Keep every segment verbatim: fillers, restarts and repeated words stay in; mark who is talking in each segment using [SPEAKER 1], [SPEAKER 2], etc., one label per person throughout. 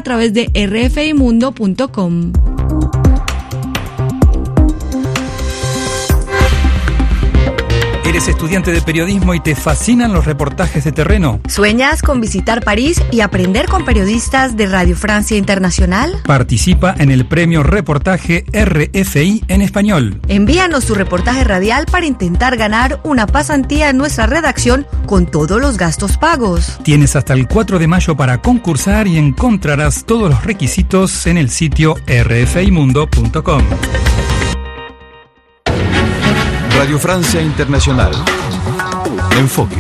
[SPEAKER 1] través de r f i mundo punto com.
[SPEAKER 2] ¿Eres estudiante de periodismo y te fascinan los reportajes de terreno?
[SPEAKER 1] ¿Sueñas con visitar París y aprender con periodistas de Radio Francia Internacional?
[SPEAKER 2] Participa en el premio Reportaje R F I en español.
[SPEAKER 1] Envíanos tu reportaje radial para intentar ganar una pasantía en nuestra redacción con todos los gastos pagos.
[SPEAKER 2] Tienes hasta el cuatro de mayo para concursar y encontrarás todos los requisitos en el sitio r f i mundo punto com.
[SPEAKER 3] Radio Francia Internacional. Enfoque.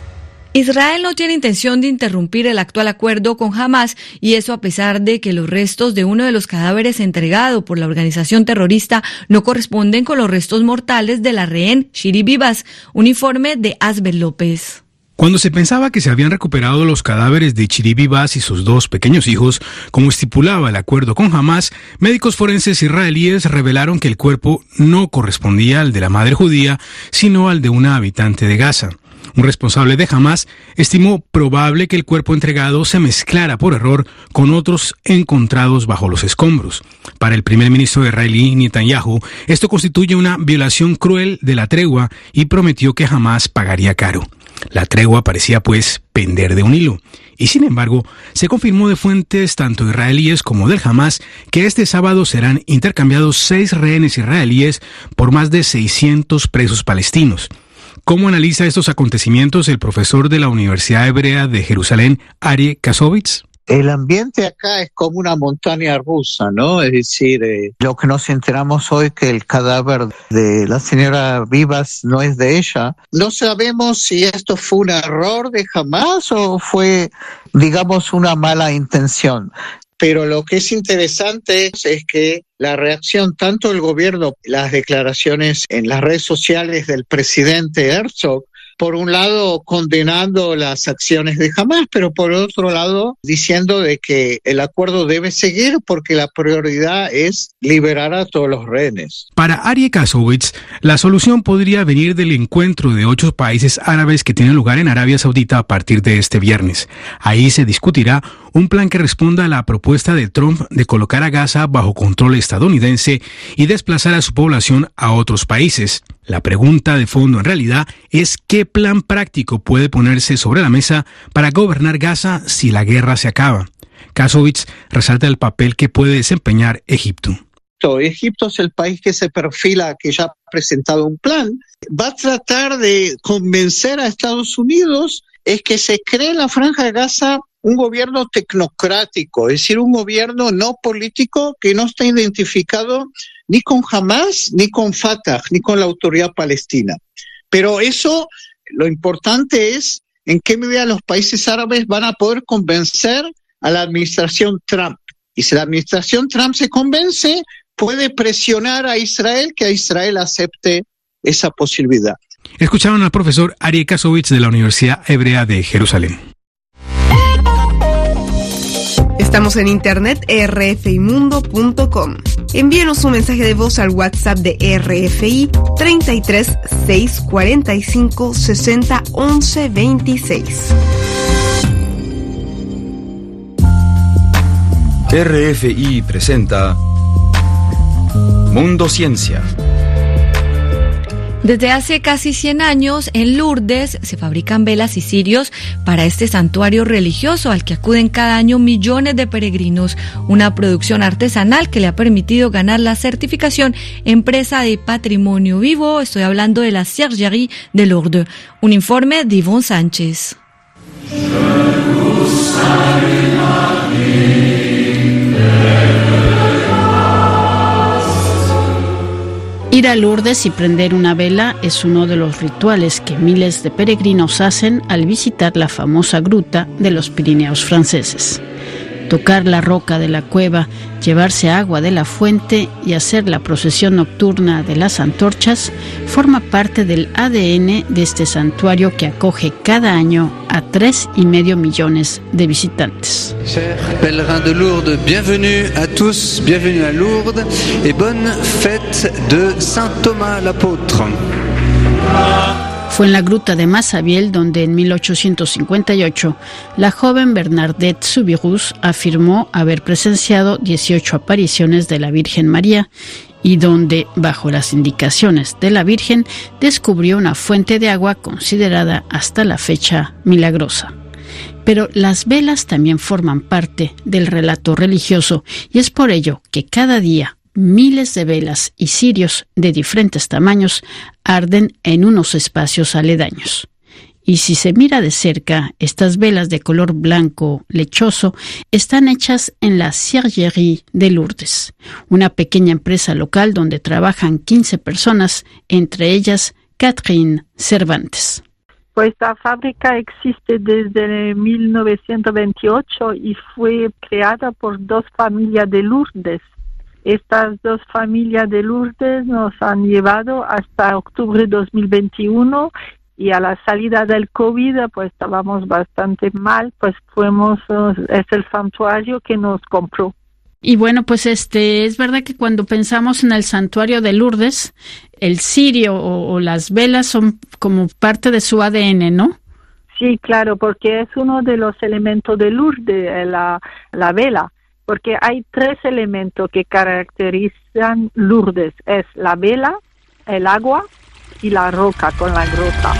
[SPEAKER 1] Israel no tiene intención de interrumpir el actual acuerdo con Hamás, y eso a pesar de que los restos de uno de los cadáveres entregado por la organización terrorista no corresponden con los restos mortales de la rehén Shiri Bibas. Un informe de Asbel López.
[SPEAKER 4] Cuando se pensaba que se habían recuperado los cadáveres de Shiri Bibas y sus dos pequeños hijos, como estipulaba el acuerdo con Hamás, médicos forenses israelíes revelaron que el cuerpo no correspondía al de la madre judía, sino al de una habitante de Gaza. Un responsable de Hamás estimó probable que el cuerpo entregado se mezclara por error con otros encontrados bajo los escombros. Para el primer ministro israelí Netanyahu, esto constituye una violación cruel de la tregua y prometió que Hamás pagaría caro. La tregua parecía, pues, pender de un hilo. Y sin embargo, se confirmó de fuentes tanto israelíes como del Hamás que este sábado serán intercambiados seis rehenes israelíes por más de seiscientos presos palestinos. ¿Cómo analiza estos acontecimientos el profesor de la Universidad Hebrea de Jerusalén, Arie Kasovitz?
[SPEAKER 5] El ambiente acá es como una montaña rusa, ¿no? Es decir, eh, lo que nos enteramos hoy que el cadáver de la señora Bibas no es de ella. No sabemos si esto fue un error de Hamás o fue, digamos, una mala intención. Pero lo que es interesante es, es que la reacción tanto del gobierno, las declaraciones en las redes sociales del presidente Herzog, por un lado condenando las acciones de Hamás, pero por otro lado diciendo de que el acuerdo debe seguir porque la prioridad es liberar a todos los rehenes.
[SPEAKER 4] Para Arie Kasovitz, la solución podría venir del encuentro de ocho países árabes que tiene lugar en Arabia Saudita a partir de este viernes. Ahí se discutirá un plan que responda a la propuesta de Trump de colocar a Gaza bajo control estadounidense y desplazar a su población a otros países. La pregunta de fondo en realidad es qué plan práctico puede ponerse sobre la mesa para gobernar Gaza si la guerra se acaba. Kasovitz resalta el papel que puede desempeñar Egipto.
[SPEAKER 5] Egipto es el país que se perfila, que ya ha presentado un plan. Va a tratar de convencer a Estados Unidos es que se cree en la Franja de Gaza un gobierno tecnocrático, es decir, un gobierno no político que no está identificado ni con Hamás, ni con Fatah, ni con la autoridad palestina. Pero eso, lo importante es en qué medida los países árabes van a poder convencer a la administración Trump. Y si la administración Trump se convence, puede presionar a Israel que a Israel acepte esa posibilidad.
[SPEAKER 4] Escucharon al profesor Arie Kasovitz de la Universidad Hebrea de Jerusalén.
[SPEAKER 6] Estamos en internet r f i mundo punto com. Envíenos un mensaje de voz al WhatsApp de R F I treinta y tres, seiscientos cuarenta y cinco, sesenta, once, veintiséis.
[SPEAKER 3] R F I presenta Mundo Ciencia.
[SPEAKER 1] Desde hace casi cien años, en Lourdes se fabrican velas y cirios para este santuario religioso al que acuden cada año millones de peregrinos. Una producción artesanal que le ha permitido ganar la certificación Empresa de Patrimonio Vivo. Estoy hablando de la Ciergerie de Lourdes. Un informe de Yvonne Sánchez.
[SPEAKER 7] Ir a Lourdes y prender una vela es uno de los rituales que miles de peregrinos hacen al visitar la famosa gruta de los Pirineos franceses. Tocar la roca de la cueva, llevarse agua de la fuente y hacer la procesión nocturna de las antorchas forma parte del A D N de este santuario que acoge cada año a tres y medio millones de visitantes.
[SPEAKER 8] Chers pèlerins de Lourdes, bienvenue à tous, bienvenue à Lourdes et bonne fête de Saint Thomas l'apôtre.
[SPEAKER 7] Fue en la gruta de Massabielle donde en mil ochocientos cincuenta y ocho la joven Bernadette Soubirous afirmó haber presenciado dieciocho apariciones de la Virgen María y donde, bajo las indicaciones de la Virgen, descubrió una fuente de agua considerada hasta la fecha milagrosa. Pero las velas también forman parte del relato religioso y es por ello que cada día miles de velas y cirios de diferentes tamaños arden en unos espacios aledaños. Y si se mira de cerca, estas velas de color blanco lechoso están hechas en la Ciergerie de Lourdes, una pequeña empresa local donde trabajan quince personas, entre ellas Catherine Cervantes.
[SPEAKER 9] Pues esta fábrica existe desde mil novecientos veintiocho y fue creada por dos familias de Lourdes. Estas dos familias de Lourdes nos han llevado hasta octubre de dos mil veintiuno y a la salida del COVID pues estábamos bastante mal, pues fuimos, es el santuario que nos compró.
[SPEAKER 7] Y bueno, pues este es verdad que cuando pensamos en el santuario de Lourdes, el cirio o, o las velas son como parte de su A D N, ¿no?
[SPEAKER 9] Sí, claro, porque es uno de los elementos de Lourdes, la, la vela. Porque hay tres elementos que caracterizan Lourdes. Es la vela, el agua y la roca con la grota.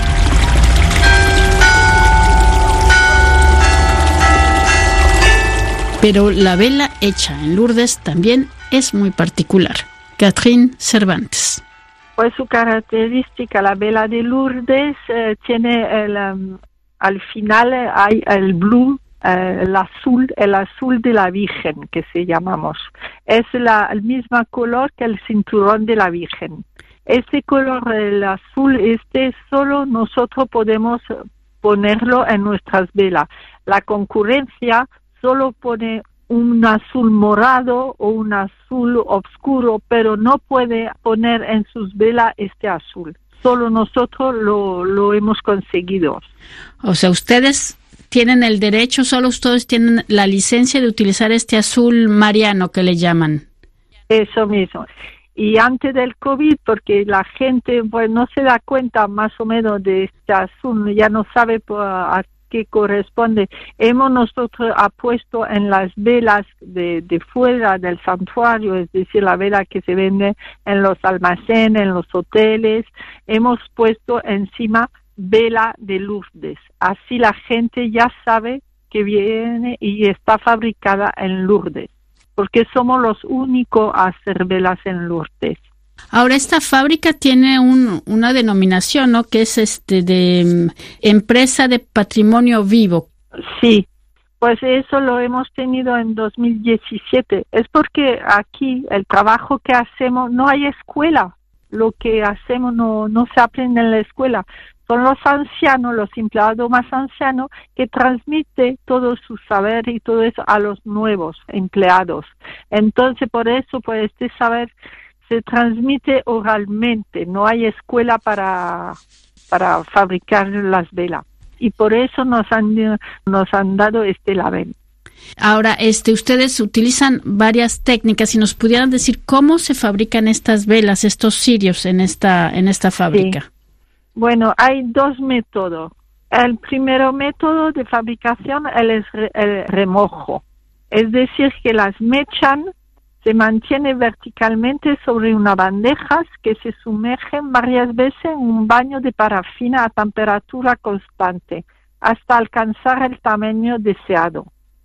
[SPEAKER 7] Pero la vela hecha en Lourdes también es muy particular. Catherine Cervantes.
[SPEAKER 9] Pues su característica, la vela de Lourdes, eh, tiene el, um, al final hay el blue, Uh, el azul, el azul de la Virgen, que se llamamos. Es la, el mismo color que el cinturón de la Virgen. Este color, el azul, este solo nosotros podemos ponerlo en nuestras velas. La concurrencia solo pone un azul morado o un azul oscuro, pero no puede poner en sus velas este azul. Solo nosotros lo, lo hemos conseguido.
[SPEAKER 7] O sea, ustedes tienen el derecho, solo ustedes tienen la licencia de utilizar este azul mariano que le llaman.
[SPEAKER 9] Eso mismo. Y antes del COVID, porque la gente pues no se da cuenta más o menos de este azul, ya no sabe a qué corresponde. Hemos nosotros puesto en las velas de, de fuera del santuario, es decir, la vela que se vende en los almacenes, en los hoteles, hemos puesto encima vela de Lourdes. Así la gente ya sabe que viene y está fabricada en Lourdes, porque somos los únicos a hacer velas en Lourdes.
[SPEAKER 7] Ahora esta fábrica tiene un, una denominación, ¿no? Que es este de um, empresa de patrimonio vivo.
[SPEAKER 9] Sí, pues eso lo hemos tenido en dos mil diecisiete. Es porque aquí el trabajo que hacemos no hay escuela. Lo que hacemos no, no se aprende en la escuela. Son los ancianos, los empleados más ancianos, que transmiten todo su saber y todo eso a los nuevos empleados. Entonces, por eso, pues este saber se transmite oralmente. No hay escuela para, para fabricar las velas. Y por eso nos han, nos han dado este label.
[SPEAKER 7] Ahora, este, ustedes utilizan varias técnicas. Si nos pudieran decir cómo se fabrican estas velas, estos cirios en esta, en esta fábrica.
[SPEAKER 9] Sí. Bueno, hay dos métodos. El primer método de fabricación es el remojo. Es decir, que las mechan se mantienen verticalmente sobre una bandeja que se sumergen varias veces en un baño de parafina a temperatura constante hasta alcanzar el tamaño deseado.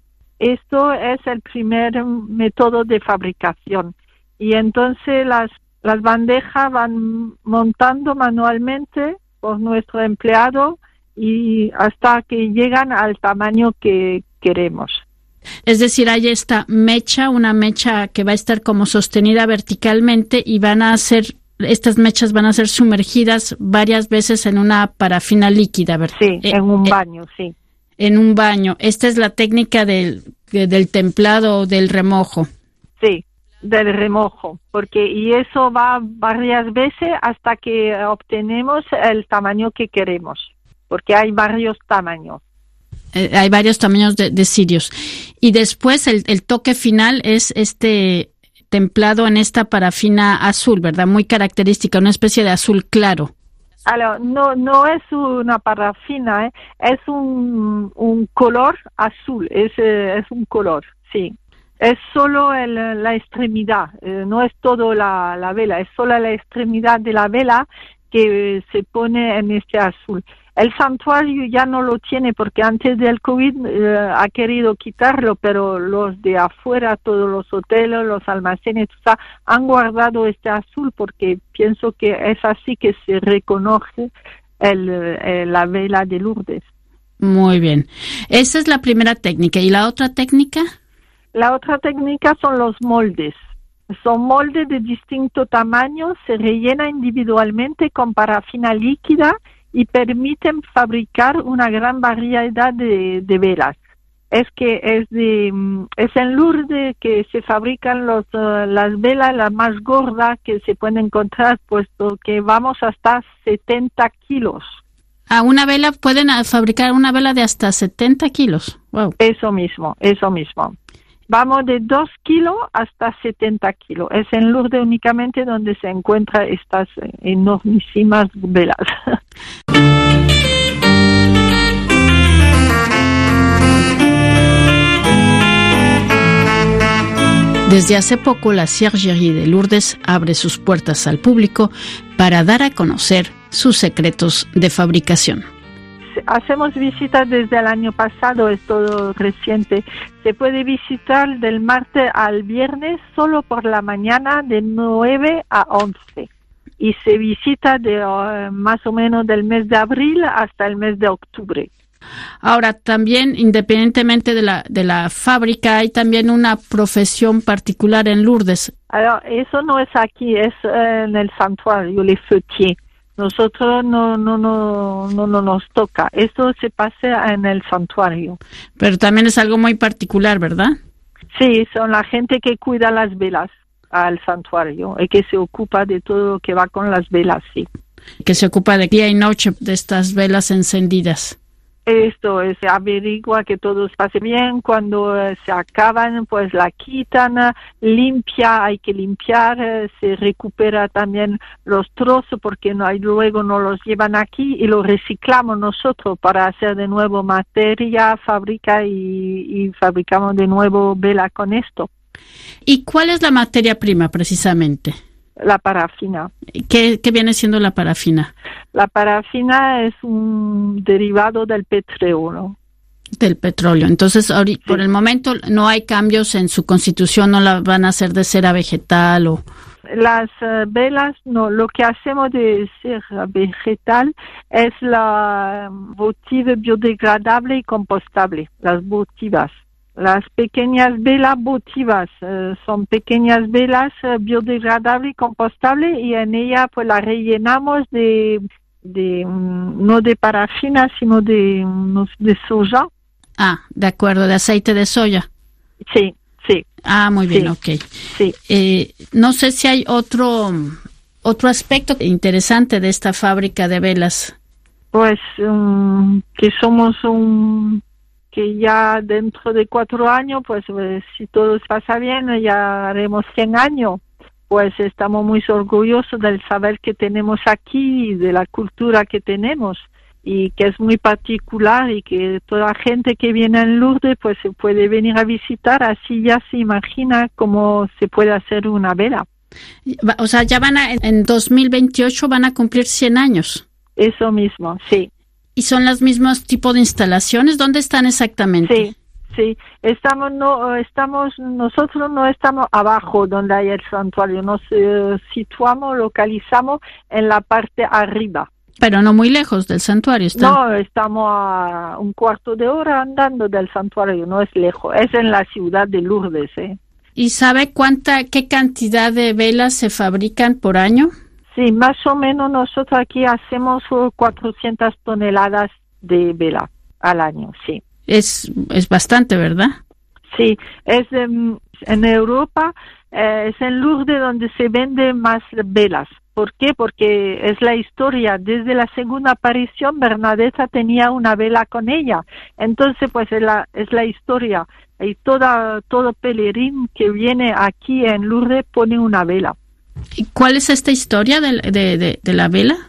[SPEAKER 9] Esto es el primer método de fabricación. Y entonces las, las bandejas van montando manualmente por nuestro empleado y hasta que llegan al tamaño que queremos.
[SPEAKER 7] Es decir, hay esta mecha, una mecha que va a estar como sostenida verticalmente y van a ser, estas mechas van a ser sumergidas varias veces en una parafina líquida, ¿verdad?
[SPEAKER 9] Sí,
[SPEAKER 7] eh,
[SPEAKER 9] en un
[SPEAKER 7] eh,
[SPEAKER 9] baño, sí.
[SPEAKER 7] En un baño. Esta es la técnica del, del templado o del remojo.
[SPEAKER 9] Sí, del remojo, porque y eso va varias veces hasta que obtenemos el tamaño que queremos, porque hay varios tamaños.
[SPEAKER 7] Eh, hay varios tamaños de, de cirios. Y después el, el toque final es este templado en esta parafina azul, ¿verdad? Muy característica, una especie de azul claro.
[SPEAKER 9] Alors, no, no es una parafina, ¿eh? Es un, un color azul, es, es un color, sí. Es solo el, la extremidad, eh, no es todo la, la vela, es solo la extremidad de la vela que se pone en este azul. El santuario ya no lo tiene porque antes del COVID eh, ha querido quitarlo, pero los de afuera, todos los hoteles, los almacenes, todo, han guardado este azul porque pienso que es así que se reconoce el, el, la vela de Lourdes.
[SPEAKER 7] Muy bien. Esa es la primera técnica. ¿Y la otra técnica?
[SPEAKER 9] La otra técnica son los moldes. Son moldes de distinto tamaño, se rellena individualmente con parafina líquida y permiten fabricar una gran variedad de, de velas. Es que es de es en Lourdes que se fabrican los uh, las velas las más gordas que se pueden encontrar, puesto que vamos hasta setenta kilos.
[SPEAKER 7] A una vela pueden fabricar una vela de hasta setenta kilos. Wow.
[SPEAKER 9] Eso mismo, eso mismo. Vamos de dos kilos hasta setenta kilos. Es en Lourdes únicamente donde se encuentran estas enormísimas velas.
[SPEAKER 7] Desde hace poco, la Ciergerie de Lourdes abre sus puertas al público para dar a conocer sus secretos de fabricación.
[SPEAKER 9] Hacemos visitas desde el año pasado, es todo reciente. Se puede visitar del martes al viernes solo por la mañana de nueve a once. Y se visita de uh, más o menos del mes de abril hasta el mes de octubre.
[SPEAKER 7] Ahora, también, independientemente de la de la fábrica, hay también una profesión particular en Lourdes.
[SPEAKER 9] Alors, eso no es aquí, es uh, en el santuario, les feutiers. Nosotros no no no no no nos toca. Esto se pasa en el santuario.
[SPEAKER 7] Pero también es algo muy particular, ¿verdad?
[SPEAKER 9] Sí, son la gente que cuida las velas al santuario y que se ocupa de todo lo que va con las velas, sí.
[SPEAKER 7] Que se ocupa de día y noche de estas velas encendidas.
[SPEAKER 9] Esto es, se averigua que todo pase bien, cuando eh, se acaban pues la quitan, limpia, hay que limpiar, eh, se recupera también los trozos porque no hay, luego no los llevan aquí y los reciclamos nosotros para hacer de nuevo materia, fábrica y, y fabricamos de nuevo vela con esto.
[SPEAKER 7] ¿Y cuál es la materia prima precisamente?
[SPEAKER 9] La parafina.
[SPEAKER 7] ¿Qué, qué viene siendo la parafina?
[SPEAKER 9] La parafina es un derivado del petróleo, ¿no?
[SPEAKER 7] Del petróleo. Entonces, ahorita, sí. Por el momento no hay cambios en su constitución, no la van a hacer de cera vegetal o...
[SPEAKER 9] Las uh, velas, no, lo que hacemos de cera vegetal es la votive biodegradable y compostable, las votivas. Las pequeñas velas votivas eh, son pequeñas velas eh, biodegradables y compostables y en ella pues las rellenamos de, de um, no de parafina sino de, um, de soja.
[SPEAKER 7] Ah, de acuerdo, de aceite de soya.
[SPEAKER 9] Sí, sí.
[SPEAKER 7] Ah, muy bien,
[SPEAKER 9] sí,
[SPEAKER 7] ok.
[SPEAKER 9] Sí.
[SPEAKER 7] Eh, no sé si hay otro otro aspecto interesante de esta fábrica de velas.
[SPEAKER 9] Pues um, que somos un que ya dentro de cuatro años, pues, pues si todo pasa bien, ya haremos cien años. Pues estamos muy orgullosos del saber que tenemos aquí y de la cultura que tenemos y que es muy particular y que toda la gente que viene en Lourdes pues se puede venir a visitar, así ya se imagina cómo se puede hacer una vela.
[SPEAKER 7] O sea, ya van a, en dos mil veintiocho van a cumplir cien años.
[SPEAKER 9] Eso mismo, sí.
[SPEAKER 7] ¿Y son los mismos tipos de instalaciones? ¿Dónde están exactamente?
[SPEAKER 9] Sí, sí. Estamos, no, estamos, nosotros no estamos abajo donde hay el santuario. Nos eh, situamos, localizamos en la parte arriba.
[SPEAKER 7] Pero no muy lejos del santuario. ¿Está?
[SPEAKER 9] No, estamos a un cuarto de hora andando del santuario. No es lejos. Es en la ciudad de Lourdes, ¿eh?
[SPEAKER 7] ¿Y sabe cuánta, qué cantidad de velas se fabrican por año?
[SPEAKER 9] Sí, más o menos nosotros aquí hacemos cuatrocientas toneladas de vela al año, sí.
[SPEAKER 7] Es es bastante, ¿verdad?
[SPEAKER 9] Sí, es um, en Europa, eh, es en Lourdes donde se venden más velas. ¿Por qué? Porque es la historia. Desde la segunda aparición, Bernadetta tenía una vela con ella. Entonces, pues es la, es la historia. Y toda, todo pelerín que viene aquí en Lourdes pone una vela.
[SPEAKER 7] ¿Y cuál es esta historia de, de, de, de la vela?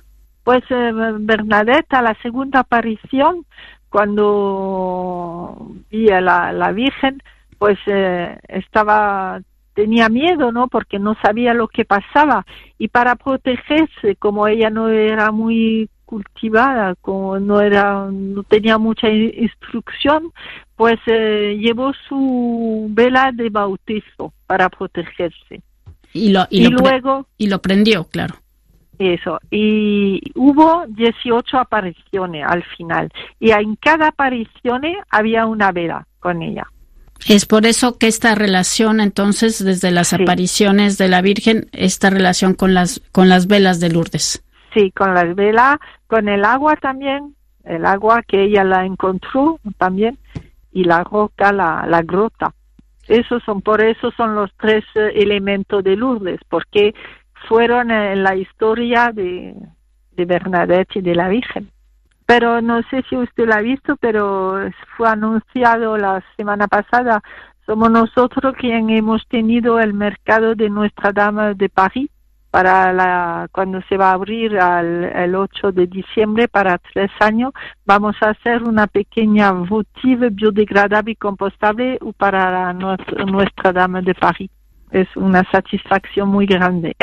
[SPEAKER 9] Pues eh, Bernadette, a la segunda aparición, cuando vi a la, la Virgen, pues eh, estaba, tenía miedo, ¿no? Porque no sabía lo que pasaba. Y para protegerse, como ella no era muy cultivada, como no era, no tenía mucha instrucción, pues eh, llevó su vela de bautizo para protegerse.
[SPEAKER 7] Y lo, y
[SPEAKER 9] y
[SPEAKER 7] lo
[SPEAKER 9] luego
[SPEAKER 7] y lo prendió, claro.
[SPEAKER 9] Eso, y hubo dieciocho apariciones al final, y en cada aparición había una vela con ella.
[SPEAKER 7] Es por eso que esta relación, entonces, desde las sí. apariciones de la Virgen, esta relación con las con las velas de Lourdes.
[SPEAKER 9] Sí, con las velas, con el agua también, el agua que ella la encontró también, y la roca, la, la grota. Esos son, por eso son los tres eh, elementos de Lourdes, porque fueron en la historia de, de Bernadette y de la Virgen. Pero no sé si usted la ha visto, pero fue anunciado la semana pasada. Somos nosotros quienes hemos tenido el mercado de Nuestra Dame de París para la cuando se va a abrir al, el ocho de diciembre para tres años. Vamos a hacer una pequeña votive biodegradable y compostable para la, nuestra, Nuestra Dame de París. Es una satisfacción muy grande.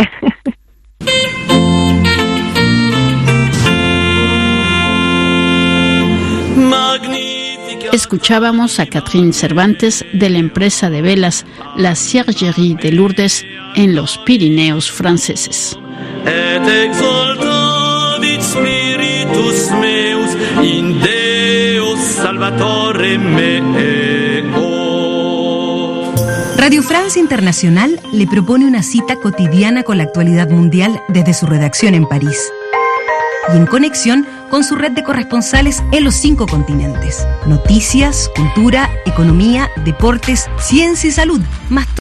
[SPEAKER 7] Escuchábamos a Catherine Cervantes de la empresa de velas La Ciergerie de Lourdes en los Pirineos franceses. Et exultavit spiritus meus in Deus Salvatore meo.
[SPEAKER 10] Radio France Internacional le propone una cita cotidiana con la actualidad mundial desde su redacción en París y en conexión con su red de corresponsales en los cinco continentes. Noticias, cultura, economía, deportes, ciencia y salud, más